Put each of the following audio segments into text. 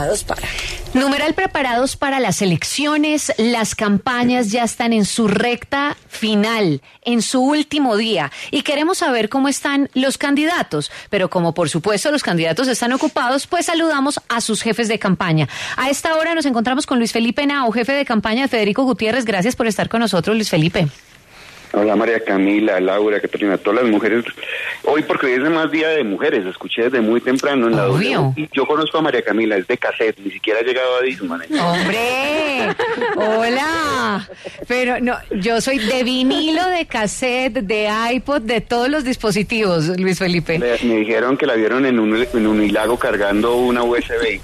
Para. Numeral preparados para las elecciones, las campañas ya están en su recta final, en su último día, y queremos saber cómo están los candidatos, pero como por supuesto los candidatos están ocupados, pues saludamos a sus jefes de campaña. A esta hora nos encontramos con Luis Felipe Henao, jefe de campaña de Federico Gutiérrez. Gracias por estar con nosotros, Luis Felipe. Hola María Camila, Laura, Catalina, todas las mujeres. Hoy porque hoy es más día de mujeres, escuché desde muy temprano en la W. Y yo conozco a María Camila, es de cassette, ni siquiera ha llegado a Disman. ¡Hombre! ¡Hola! Pero no, yo soy de vinilo, de cassette, de iPod, de todos los dispositivos, Luis Felipe. Me dijeron que la vieron en un hilago cargando una USB.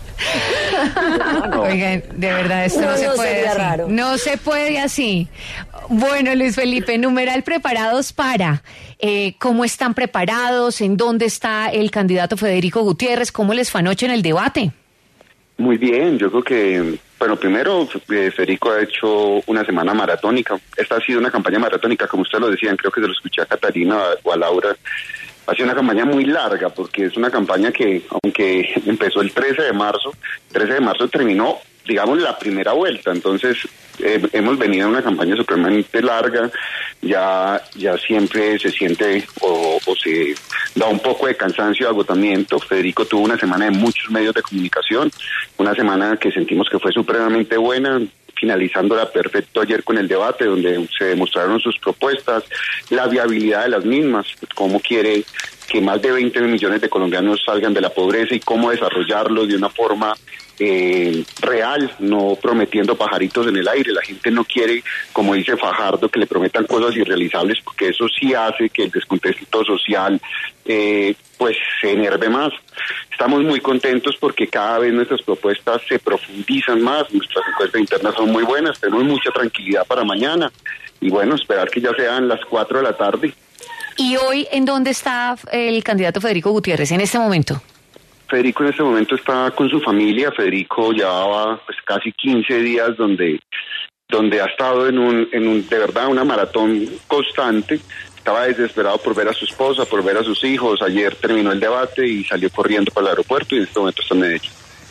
No. Oigan, de verdad, esto no se puede así. Raro. No se puede así. Bueno, Luis Felipe, numeral preparados para. ¿Cómo están preparados? ¿En dónde está el candidato Federico Gutiérrez? ¿Cómo les fue anoche en el debate? Muy bien, yo creo que, bueno, primero Federico ha hecho una semana maratónica. Esta ha sido una campaña maratónica, como ustedes lo decían, creo que se lo escuché a Catalina o a Laura. Ha sido una campaña muy larga, porque es una campaña que, aunque empezó el 13 de marzo terminó, digamos, la primera vuelta. Entonces, hemos venido en una campaña supremamente larga, ya siempre se siente o se da un poco de cansancio, de agotamiento. Federico tuvo una semana de muchos medios de comunicación, una semana que sentimos que fue supremamente buena, finalizándola perfecto ayer con el debate, donde se demostraron sus propuestas, la viabilidad de las mismas, cómo quiere que más de 20 millones de colombianos salgan de la pobreza y cómo desarrollarlo de una forma real, no prometiendo pajaritos en el aire. La gente no quiere, como dice Fajardo, que le prometan cosas irrealizables, porque eso sí hace que el descontento social pues se enerve más. Estamos muy contentos porque cada vez nuestras propuestas se profundizan más, nuestras encuestas internas son muy buenas, tenemos mucha tranquilidad para mañana y bueno, esperar que ya sean las 4 de la tarde. ¿Y hoy en dónde está el candidato Federico Gutiérrez en este momento? Federico en este momento está con su familia. Federico llevaba pues casi 15 días donde ha estado en un de verdad una maratón constante. Estaba desesperado por ver a su esposa, por ver a sus hijos. Ayer terminó el debate y salió corriendo para el aeropuerto y en este momento está en Medellín.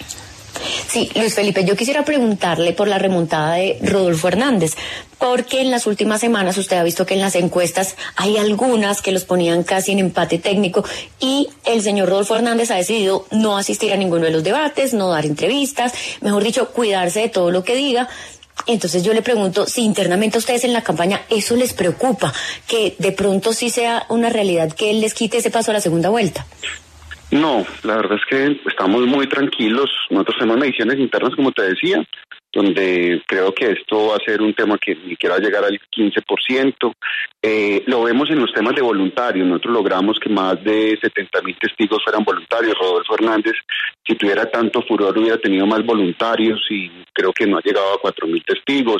Sí, Luis Felipe, yo quisiera preguntarle por la remontada de Rodolfo Hernández, porque en las últimas semanas usted ha visto que en las encuestas hay algunas que los ponían casi en empate técnico y el señor Rodolfo Hernández ha decidido no asistir a ninguno de los debates, no dar entrevistas, mejor dicho, cuidarse de todo lo que diga. Entonces yo le pregunto si internamente a ustedes en la campaña eso les preocupa, que de pronto sí sea una realidad que él les quite ese paso a la segunda vuelta. No, la verdad es que estamos muy tranquilos. Nosotros tenemos mediciones internas, como te decía, donde creo que esto va a ser un tema que ni quiera llegar al 15%. Lo vemos en los temas de voluntarios. Nosotros logramos que más de 70,000 testigos fueran voluntarios. Rodolfo Hernández, si tuviera tanto furor, hubiera tenido más voluntarios y creo que no ha llegado a 4,000 testigos.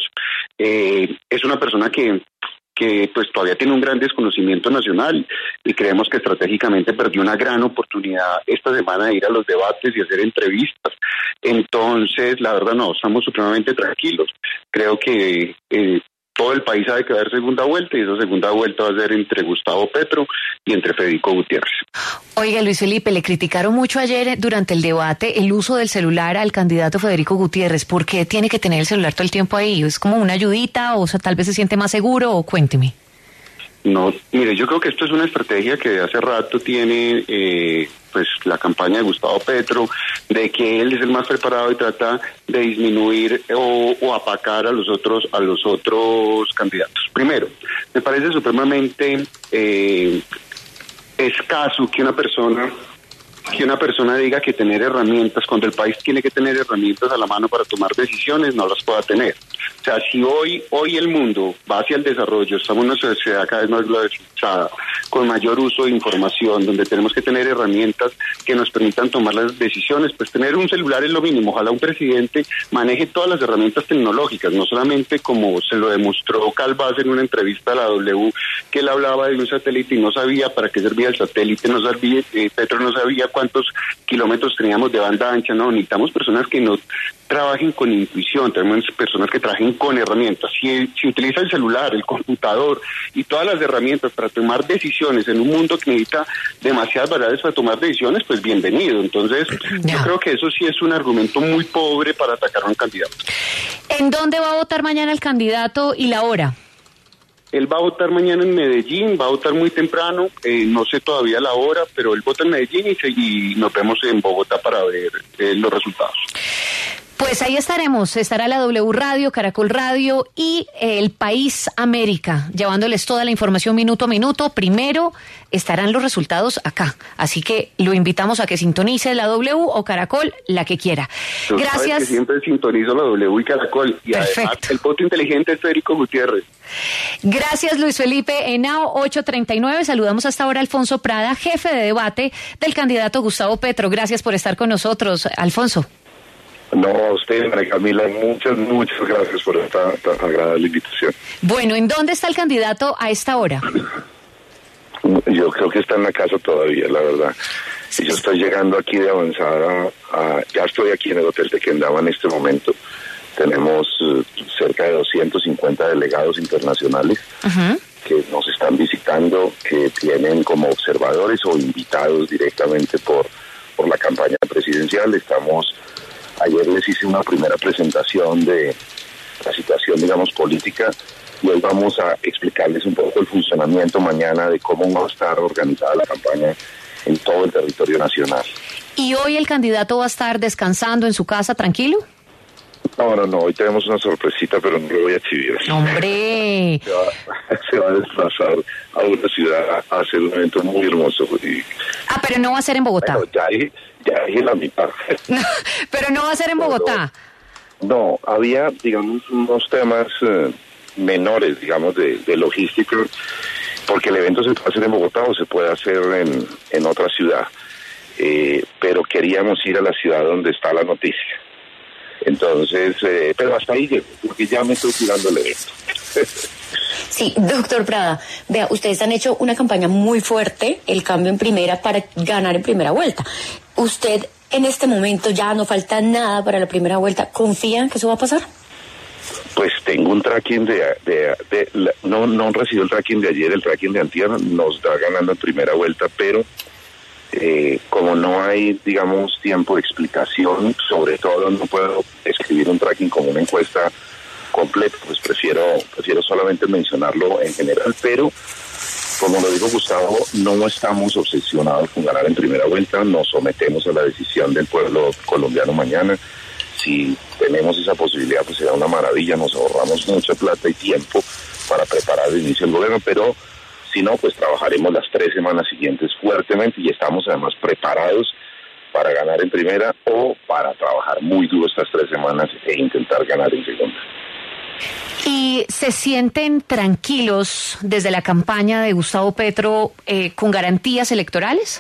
Es una persona que pues todavía tiene un gran desconocimiento nacional y creemos que estratégicamente perdió una gran oportunidad esta semana de ir a los debates y hacer entrevistas. Entonces, la verdad no, estamos supremamente tranquilos. Creo que todo el país sabe que va a haber segunda vuelta y esa segunda vuelta va a ser entre Gustavo Petro y entre Federico Gutiérrez. Oiga, Luis Felipe, le criticaron mucho ayer durante el debate el uso del celular al candidato Federico Gutiérrez. ¿Por qué tiene que tener el celular todo el tiempo ahí? ¿Es como una ayudita o sea, tal vez se siente más seguro? O cuénteme. No, mire, yo creo que esto es una estrategia que hace rato tiene pues la campaña de Gustavo Petro, de que él es el más preparado y trata de disminuir o apacar a los otros candidatos. Primero, me parece supremamente escaso que una persona diga que tener herramientas, cuando el país tiene que tener herramientas a la mano para tomar decisiones, no las pueda tener. O sea, si hoy el mundo va hacia el desarrollo, estamos en una sociedad cada vez más globalizada, con mayor uso de información, donde tenemos que tener herramientas que nos permitan tomar las decisiones, pues tener un celular es lo mínimo. Ojalá un presidente maneje todas las herramientas tecnológicas, no solamente como se lo demostró Calvás en una entrevista a la W, que él hablaba de un satélite y no sabía para qué servía el satélite, Petro no sabía cuántos kilómetros teníamos de banda ancha. No, necesitamos personas que trabajen con intuición, tenemos personas que trabajen con herramientas. Si utiliza el celular, el computador y todas las herramientas para tomar decisiones en un mundo que necesita demasiadas variables para tomar decisiones, pues bienvenido. Entonces, yo creo que eso sí es un argumento muy pobre para atacar a un candidato. ¿En dónde va a votar mañana el candidato y la hora? Él va a votar mañana en Medellín, va a votar muy temprano, no sé todavía la hora, pero él vota en Medellín y nos vemos en Bogotá para ver los resultados. Pues ahí estará la W Radio, Caracol Radio y El País América, llevándoles toda la información minuto a minuto. Primero estarán los resultados acá, así que lo invitamos a que sintonice la W o Caracol, la que quiera. Gracias. Sabes que siempre sintonizo la W y Caracol, y perfecto. Además el voto inteligente es Federico Gutiérrez. Gracias, Luis Felipe. Henao 839, saludamos hasta ahora a Alfonso Prada, jefe de debate del candidato Gustavo Petro. Gracias por estar con nosotros, Alfonso. No, a usted, María Camila, muchas gracias por esta tan agradable invitación. Bueno, ¿en dónde está el candidato a esta hora? Yo creo que está en la casa todavía, la verdad. Y yo estoy llegando aquí de avanzada, ya estoy aquí en el Hotel Tequendama en este momento. Tenemos cerca de 250 delegados internacionales que nos están visitando, que vienen como observadores o invitados directamente por la campaña presidencial. Ayer les hice una primera presentación de la situación, digamos, política, y hoy vamos a explicarles un poco el funcionamiento mañana de cómo va a estar organizada la campaña en todo el territorio nacional. ¿Y hoy el candidato va a estar descansando en su casa tranquilo? No, hoy tenemos una sorpresita, pero no lo voy a exhibir. ¡Hombre! Se va a desplazar a una ciudad a hacer un evento muy hermoso. Pero no va a ser en Bogotá. Bueno, ya dije la mitad. Pero no va a ser en Bogotá. No, había, digamos, unos temas menores, digamos, de logística, porque el evento se puede hacer en Bogotá o se puede hacer en otra ciudad. Pero queríamos ir a la ciudad donde está la noticia. Entonces, pero hasta ahí llego, porque ya me estoy tirando el evento. Sí, doctor Prada, vea, ustedes han hecho una campaña muy fuerte, el cambio en primera, para ganar en primera vuelta. ¿Usted en este momento ya no falta nada para la primera vuelta? ¿Confía en que eso va a pasar? Pues tengo un tracking no recibió el tracking de ayer, el tracking de antier nos da ganando en primera vuelta, pero como no hay, digamos, tiempo de explicación, sobre todo no puedo escribir un tracking como una encuesta completa, pues prefiero solamente mencionarlo en general, pero como lo dijo Gustavo, no estamos obsesionados con ganar en primera vuelta, nos sometemos a la decisión del pueblo colombiano mañana. Si tenemos esa posibilidad, pues será una maravilla, nos ahorramos mucha plata y tiempo para preparar el inicio del gobierno, pero si no, pues trabajaremos las 3 semanas siguientes fuertemente y estamos además preparados para ganar en primera o para trabajar muy duro estas 3 semanas e intentar ganar en segunda. ¿Y se sienten tranquilos desde la campaña de Gustavo Petro con garantías electorales?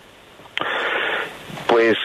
Pues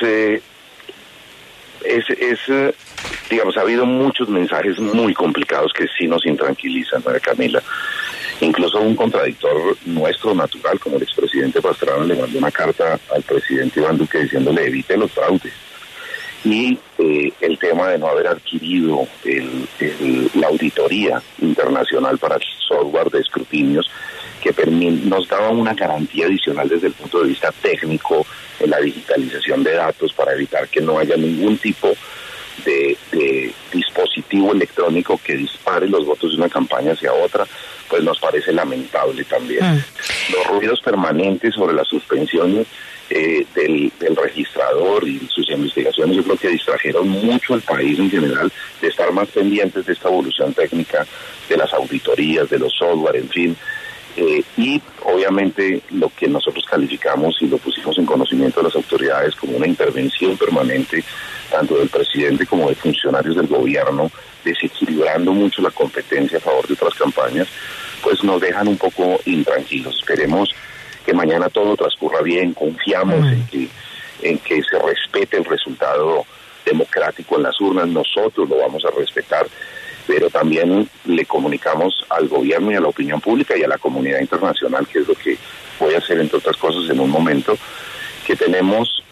digamos, ha habido muchos mensajes muy complicados que sí nos intranquilizan, María Camila. Incluso un contradictor nuestro natural, como el expresidente Pastrana, le mandó una carta al presidente Iván Duque diciéndole evite los fraudes. Y el tema de no haber adquirido la auditoría internacional para el software de escrutinios que nos daba una garantía adicional desde el punto de vista técnico en la digitalización de datos para evitar que no haya ningún tipo de dispositivo electrónico que dispare los votos de una campaña hacia otra, pues nos parece lamentable también. Los ruidos permanentes sobre la suspensión del registrador y sus investigaciones, yo creo que distrajeron mucho al país en general de estar más pendientes de esta evolución técnica, de las auditorías, de los software, en fin. Y obviamente lo que nosotros calificamos y lo pusimos en conocimiento de las autoridades como una intervención permanente, tanto del presidente como de funcionarios del gobierno, desequilibrando mucho la competencia a favor de otras campañas, pues nos dejan un poco intranquilos. Esperemos que mañana todo transcurra bien, confiamos en que se respete el resultado democrático en las urnas, nosotros lo vamos a respetar, pero también le comunicamos al gobierno y a la opinión pública y a la comunidad internacional, que es lo que voy a hacer entre otras cosas en un momento, que tenemos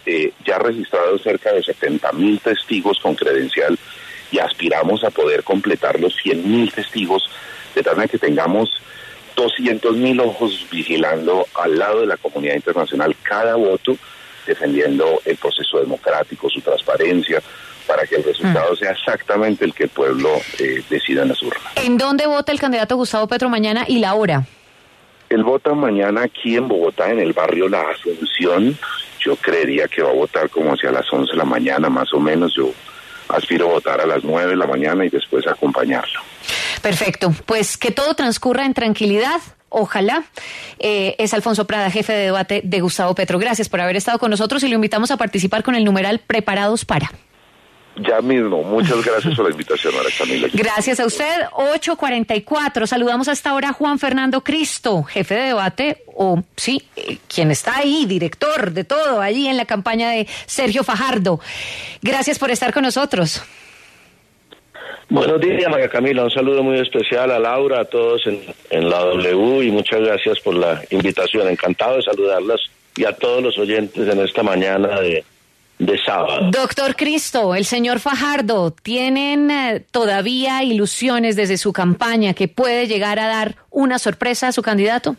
ya registrados cerca de 70.000 testigos con credencial y aspiramos a poder completar los 100.000 testigos, de tal manera que tengamos 200.000 ojos vigilando al lado de la comunidad internacional cada voto, defendiendo el proceso democrático, su transparencia, para que el resultado sea exactamente el que el pueblo decida en las urnas. ¿En dónde vota el candidato Gustavo Petro mañana y la hora? Él vota mañana aquí en Bogotá, en el barrio La Asunción. Yo creería que va a votar como hacia las 11 de la mañana, más o menos. Yo aspiro a votar a las 9 de la mañana y después acompañarlo. Perfecto, pues que todo transcurra en tranquilidad. Ojalá. Es Alfonso Prada, jefe de debate de Gustavo Petro. Gracias por haber estado con nosotros y lo invitamos a participar con el numeral Preparados para. Ya mismo. Muchas gracias por la invitación, María Camila. Gracias a usted. 8:44. Saludamos hasta ahora a Juan Fernando Cristo, jefe de debate, quien está ahí, director de todo, allí en la campaña de Sergio Fajardo. Gracias por estar con nosotros. Buenos días, María Camila. Un saludo muy especial a Laura, a todos en la W y muchas gracias por la invitación. Encantado de saludarlas y a todos los oyentes en esta mañana de sábado. Doctor Cristo, el señor Fajardo, ¿tienen todavía ilusiones desde su campaña que puede llegar a dar una sorpresa a su candidato?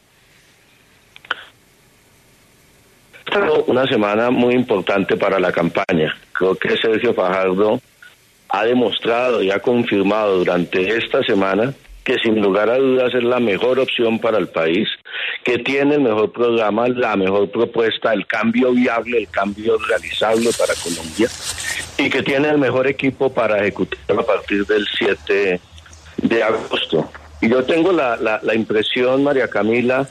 Una semana muy importante para la campaña. Creo que Sergio Fajardo ha demostrado y ha confirmado durante esta semana que sin lugar a dudas es la mejor opción para el país, que tiene el mejor programa, la mejor propuesta, el cambio viable, el cambio realizable para Colombia, y que tiene el mejor equipo para ejecutarlo a partir del 7 de agosto. Y yo tengo la impresión, María Camila,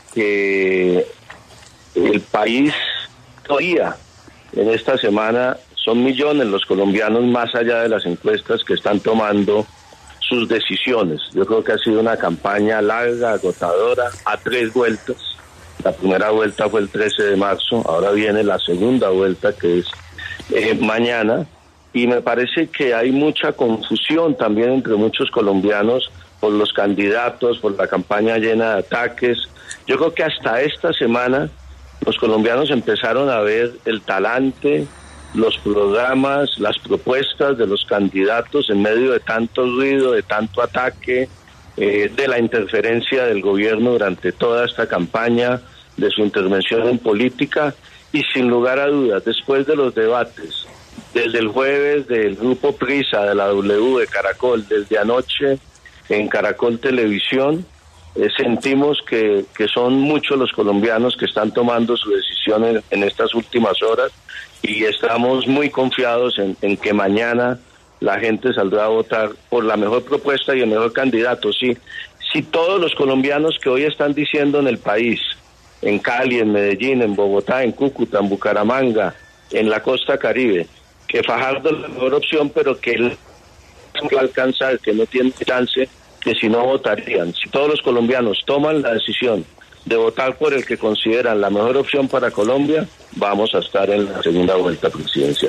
que el país todavía en esta semana son millones los colombianos, más allá de las encuestas, que están tomando sus decisiones. Yo creo que ha sido una campaña larga, agotadora, a 3 vueltas. La primera vuelta fue el 13 de marzo, ahora viene la segunda vuelta, que es mañana, y me parece que hay mucha confusión también entre muchos colombianos por los candidatos, por la campaña llena de ataques. Yo creo que hasta esta semana los colombianos empezaron a ver el talante, los programas, las propuestas de los candidatos en medio de tanto ruido, de tanto ataque, de la interferencia del gobierno durante toda esta campaña, de su intervención en política, y sin lugar a dudas, después de los debates, desde el jueves del Grupo Prisa, de la W, de Caracol, desde anoche en Caracol Televisión, sentimos que son muchos los colombianos que están tomando su decisión en estas últimas horas, y estamos muy confiados en que mañana la gente saldrá a votar por la mejor propuesta y el mejor candidato. Si todos los colombianos que hoy están diciendo en el país, en Cali, en Medellín, en Bogotá, en Cúcuta, en Bucaramanga, en la costa Caribe, que Fajardo es la mejor opción, pero que él no va a alcanzar, que no tiene chance, que si no votarían. Si todos los colombianos toman la decisión de votar por el que consideran la mejor opción para Colombia, vamos a estar en la segunda vuelta presidencial.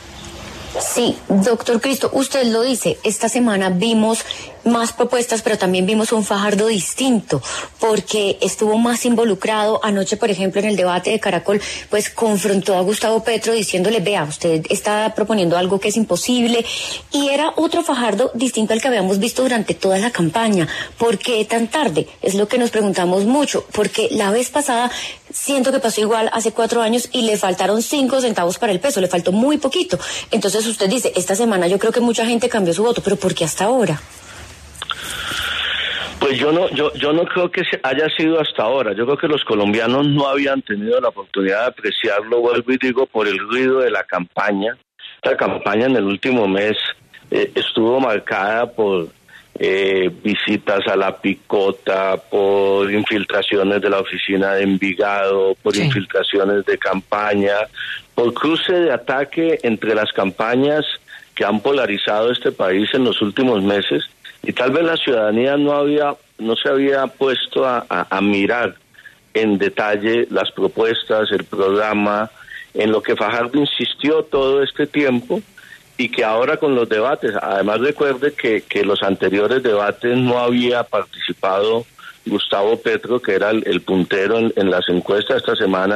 Sí, doctor Cristo, usted lo dice, esta semana vimos más propuestas, pero también vimos un Fajardo distinto, porque estuvo más involucrado. Anoche, por ejemplo, en el debate de Caracol, pues confrontó a Gustavo Petro diciéndole, vea, usted está proponiendo algo que es imposible, y era otro Fajardo distinto al que habíamos visto durante toda la campaña. ¿Por qué tan tarde? Es lo que nos preguntamos mucho, porque la vez pasada siento que pasó igual hace 4 años y le faltaron 5 centavos para el peso, le faltó muy poquito. Entonces usted dice, esta semana yo creo que mucha gente cambió su voto, pero ¿por qué hasta ahora? Pues yo no creo que haya sido hasta ahora. Yo creo que los colombianos no habían tenido la oportunidad de apreciarlo, vuelvo y digo, por el ruido de la campaña. Esta campaña en el último mes estuvo marcada por visitas a la Picota, por infiltraciones de la oficina de Envigado, por infiltraciones de campaña, por cruce de ataque entre las campañas que han polarizado este país en los últimos meses, y tal vez la ciudadanía no se había puesto a mirar en detalle las propuestas, el programa, en lo que Fajardo insistió todo este tiempo, y que ahora con los debates, además recuerde que los anteriores debates no había participado Gustavo Petro, que era el puntero en las encuestas. Esta semana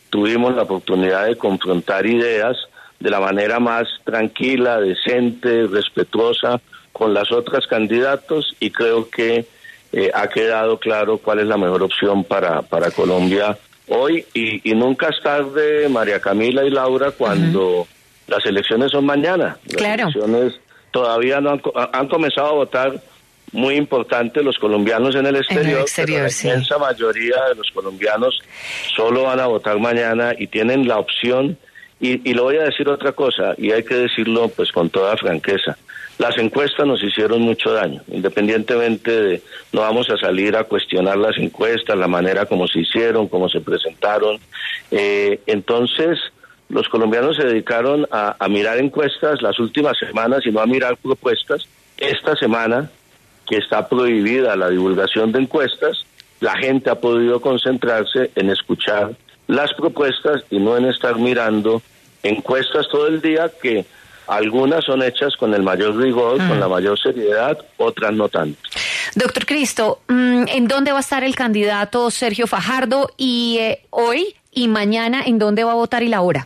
tuvimos la oportunidad de confrontar ideas de la manera más tranquila, decente, respetuosa con las otras candidatos, y creo que ha quedado claro cuál es la mejor opción para Colombia hoy, y nunca es tarde, María Camila y Laura, cuando las elecciones son mañana. Claro. Las elecciones todavía no han comenzado a votar muy importante los colombianos en el exterior, pero la inmensa mayoría de los colombianos solo van a votar mañana y tienen la opción, y le voy a decir otra cosa, y hay que decirlo pues con toda franqueza. Las encuestas nos hicieron mucho daño, independientemente de, no vamos a salir a cuestionar las encuestas, la manera como se hicieron, cómo se presentaron. Entonces, los colombianos se dedicaron a mirar encuestas las últimas semanas y no a mirar propuestas. Esta semana, que está prohibida la divulgación de encuestas, la gente ha podido concentrarse en escuchar las propuestas y no en estar mirando encuestas todo el día, que algunas son hechas con el mayor rigor, con la mayor seriedad, otras no tanto. Doctor Cristo, ¿en dónde va a estar el candidato Sergio Fajardo? Y hoy y mañana, ¿en dónde va a votar y la hora?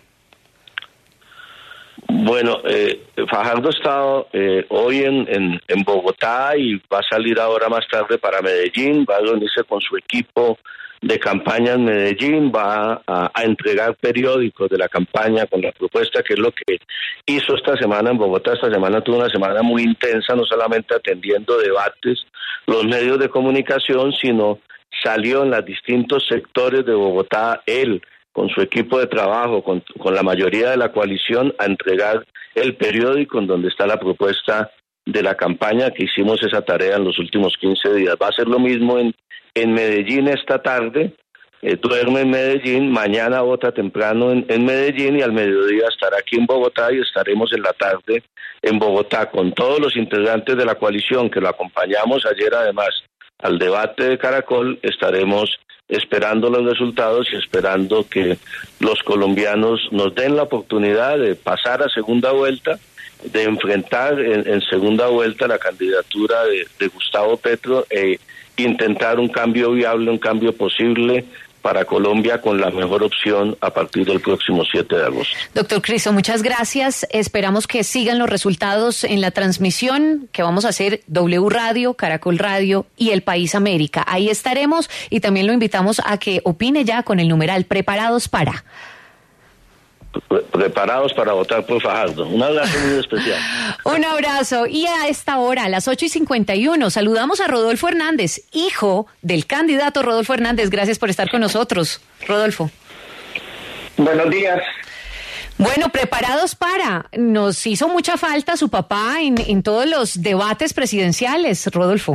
Bueno, Fajardo está hoy en Bogotá y va a salir ahora más tarde para Medellín, va a reunirse con su equipo de campaña en Medellín, va a entregar periódicos de la campaña con la propuesta, que es lo que hizo esta semana en Bogotá. Esta semana tuvo una semana muy intensa, no solamente atendiendo debates, los medios de comunicación, sino salió en los distintos sectores de Bogotá, él con su equipo de trabajo, con la mayoría de la coalición, a entregar el periódico en donde está la propuesta de la campaña, que hicimos esa tarea en los últimos 15 días. Va a ser lo mismo en Medellín esta tarde, duerme en Medellín, mañana vota temprano en Medellín, y al mediodía estará aquí en Bogotá, y estaremos en la tarde en Bogotá con todos los integrantes de la coalición que lo acompañamos ayer además al debate de Caracol. Estaremos esperando los resultados y esperando que los colombianos nos den la oportunidad de pasar a segunda vuelta, de enfrentar en segunda vuelta la candidatura de Gustavo Petro e intentar un cambio viable, un cambio posible para Colombia con la mejor opción a partir del próximo 7 de agosto. Doctor Cristo, muchas gracias. Esperamos que sigan los resultados en la transmisión que vamos a hacer W Radio, Caracol Radio y El País América. Ahí estaremos, y también lo invitamos a que opine ya con el numeral Preparados para. Preparados para votar por Fajardo. Un abrazo muy especial. Un abrazo. Y a esta hora, a las 8:51, saludamos a Rodolfo Hernández, hijo del candidato Rodolfo Hernández. Gracias por estar con nosotros, Rodolfo. Buenos días. Bueno, preparados para. Nos hizo mucha falta su papá en todos los debates presidenciales, Rodolfo.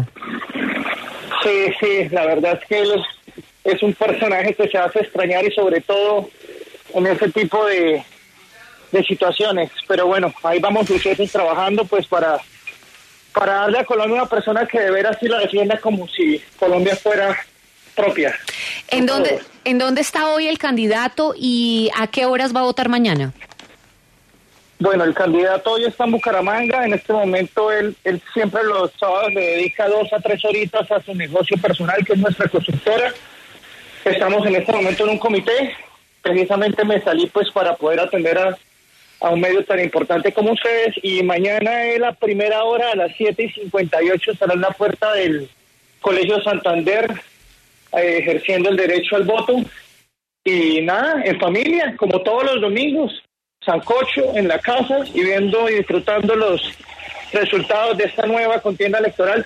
Sí, la verdad es que él es un personaje que se hace extrañar, y sobre todo en ese tipo de situaciones. Pero bueno, ahí vamos ustedes trabajando pues para darle a Colombia una persona que de veras sí la defienda como si Colombia fuera propia. ¿En dónde está hoy el candidato y a qué horas va a votar mañana? Bueno, el candidato hoy está en Bucaramanga. En este momento él siempre los sábados le dedica 2 a 3 horitas a su negocio personal, que es nuestra constructora. Estamos en este momento en un comité. Precisamente me salí pues para poder atender a un medio tan importante como ustedes, y mañana él a primera hora, a las 7:58, estará en la puerta del Colegio Santander ejerciendo el derecho al voto. Y nada, en familia, como todos los domingos, sancocho en la casa y viendo y disfrutando los resultados de esta nueva contienda electoral.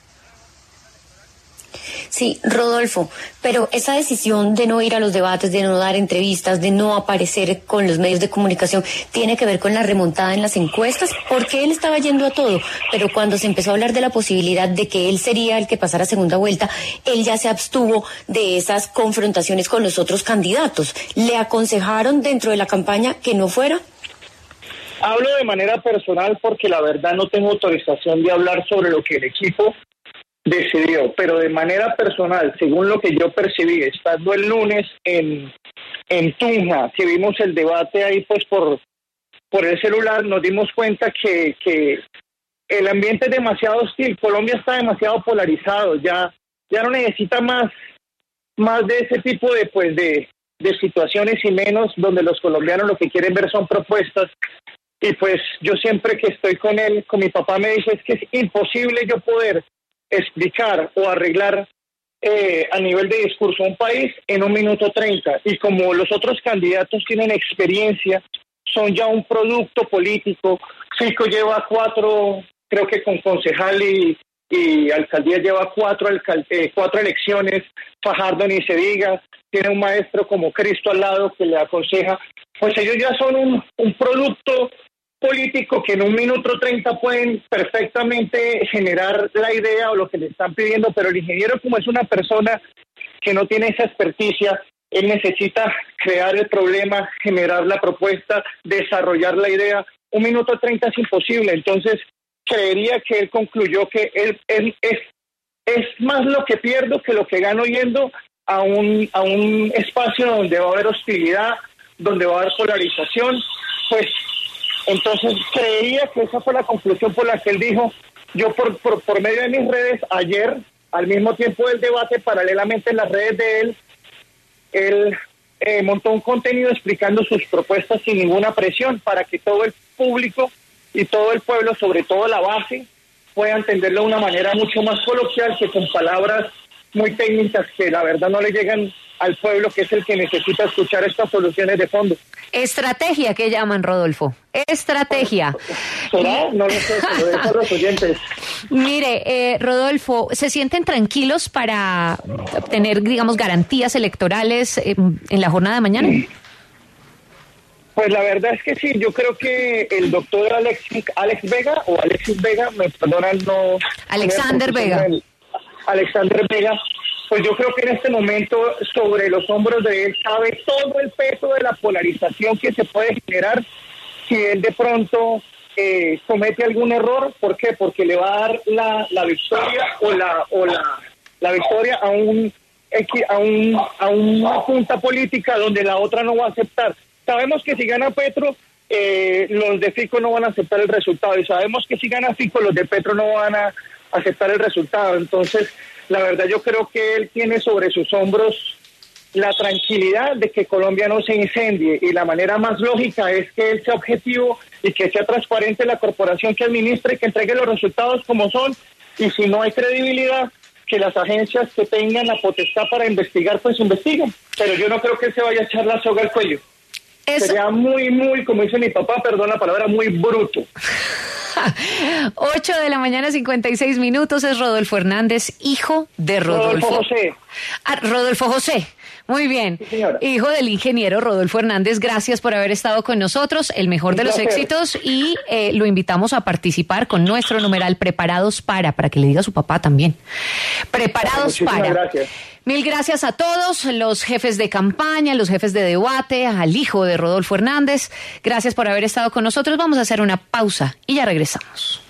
Sí, Rodolfo, pero esa decisión de no ir a los debates, de no dar entrevistas, de no aparecer con los medios de comunicación, ¿tiene que ver con la remontada en las encuestas? Porque él estaba yendo a todo, pero cuando se empezó a hablar de la posibilidad de que él sería el que pasara a segunda vuelta, él ya se abstuvo de esas confrontaciones con los otros candidatos. ¿Le aconsejaron dentro de la campaña que no fuera? Hablo de manera personal porque la verdad no tengo autorización de hablar sobre lo que el equipo decidió, pero de manera personal, según lo que yo percibí, estando el lunes en Tunja, que vimos el debate ahí pues por el celular, nos dimos cuenta que el ambiente es demasiado hostil. Colombia está demasiado polarizado, ya no necesita más de ese tipo de de situaciones y menos donde los colombianos lo que quieren ver son propuestas. Y pues yo siempre que estoy con él, con mi papá, me dice es que es imposible yo poder explicar o arreglar a nivel de discurso un país en 1 minuto 30. Y como los otros candidatos tienen experiencia, son ya un producto político. Fico lleva 4, creo que con concejal y alcaldía lleva 4 elecciones. Fajardo ni se diga, tiene un maestro como Cristo al lado que le aconseja. Pues ellos ya son un producto político que en 1 minuto 30 pueden perfectamente generar la idea o lo que le están pidiendo, pero el ingeniero, como es una persona que no tiene esa experticia, él necesita crear el problema, generar la propuesta, desarrollar la idea. 1 minuto 30 es imposible, entonces creería que él concluyó que él es más lo que pierdo que lo que gano yendo a un espacio donde va a haber hostilidad, donde va a haber polarización. Pues entonces creería que esa fue la conclusión por la que él dijo. Yo por medio de mis redes ayer, al mismo tiempo del debate, paralelamente en las redes de él montó un contenido explicando sus propuestas sin ninguna presión para que todo el público y todo el pueblo, sobre todo la base, pueda entenderlo de una manera mucho más coloquial que con palabras muy técnicas que la verdad no le llegan al pueblo, que es el que necesita escuchar estas soluciones de fondo. Estrategia que llaman, Rodolfo. Estrategia. ¿Será? No lo sé, se lo dejo a los oyentes. Mire, Rodolfo, ¿se sienten tranquilos para obtener, digamos, garantías electorales en la jornada de mañana? Pues la verdad es que sí, yo creo que el doctor Alexis Vega, me perdonan, no... Alexander Vega. Alexander Vega, pues yo creo que en este momento sobre los hombros de él cabe todo el peso de la polarización que se puede generar si él de pronto comete algún error. ¿Por qué? Porque le va a dar la victoria o la victoria a una junta política donde la otra no va a aceptar. Sabemos que si gana Petro, los de Fico no van a aceptar el resultado, y sabemos que si gana Fico, los de Petro no van a aceptar el resultado. Entonces, la verdad yo creo que él tiene sobre sus hombros la tranquilidad de que Colombia no se incendie, y la manera más lógica es que él sea objetivo y que sea transparente la corporación que administre, que entregue los resultados como son, y si no hay credibilidad, que las agencias que tengan la potestad para investigar, pues investiguen. Pero yo no creo que él se vaya a echar la soga al cuello. Sería muy, como dice mi papá, perdón la palabra, muy bruto. 8 de la mañana, 56 minutos. Es Rodolfo Hernández, hijo de Rodolfo José. Rodolfo José. Muy bien. Sí, hijo del ingeniero Rodolfo Hernández. Gracias por haber estado con nosotros. El mejor de los éxitos, y lo invitamos a participar con nuestro numeral Preparados para que le diga a su papá también. Preparados para. Gracias. Mil gracias a todos, los jefes de campaña, los jefes de debate, al hijo de Rodolfo Hernández. Gracias por haber estado con nosotros. Vamos a hacer una pausa y ya regresamos.